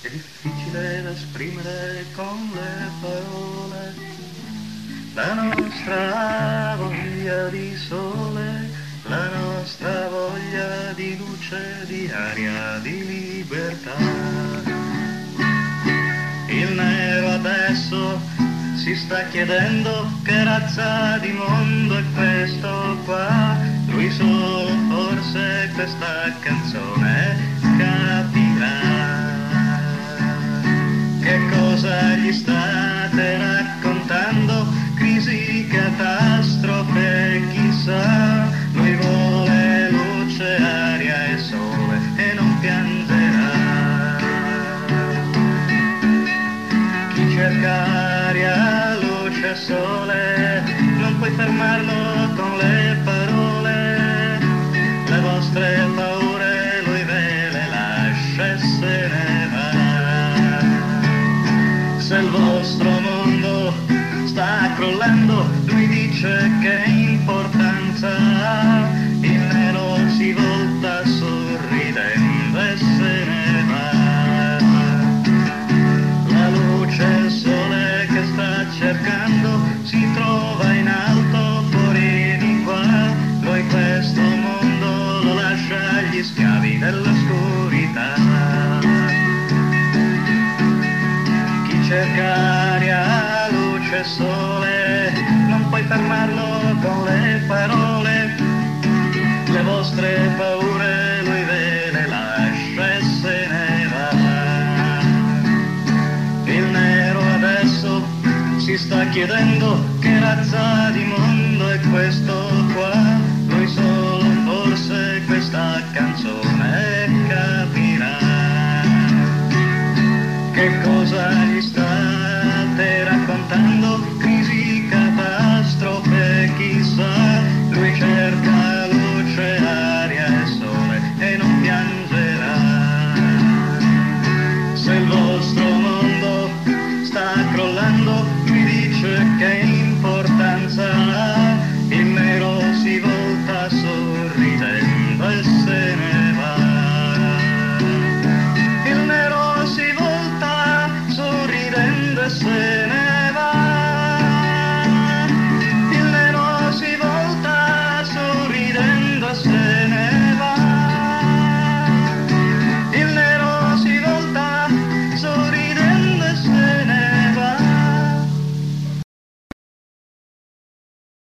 È difficile da esprimere con le parole la nostra voglia di sole, la nostra voglia di luce, di aria, di libertà. Il nero adesso si sta chiedendo che razza di mondo è questo qua. Lui solo forse questa canzone capirà. Che cosa gli state raccontando? Crisi, catastrofe, chissà. Lui vuole luce, aria e sole e non piangerà. Chi cerca aria, luce e sole, non puoi fermarlo con le parole. Le vostre paure lui ve le lascia e se ne va. Se il vostro mondo sta crollando, lui dice che importanza ha. Il nero si volta sorridendo e se ne va. La luce e il sole che sta cercando si trova in alto fuori di qua. Lui questo mondo lo lascia agli schiavi dell'oscurità. Chi cerca aria, luce e sole, non puoi fermarlo con le parole. Le vostre paure lui ve le lascia e se ne va. Il nero adesso si sta chiedendo che razza di mondo è questo qua. Lui solo forse questa canzone capirà. Che cosa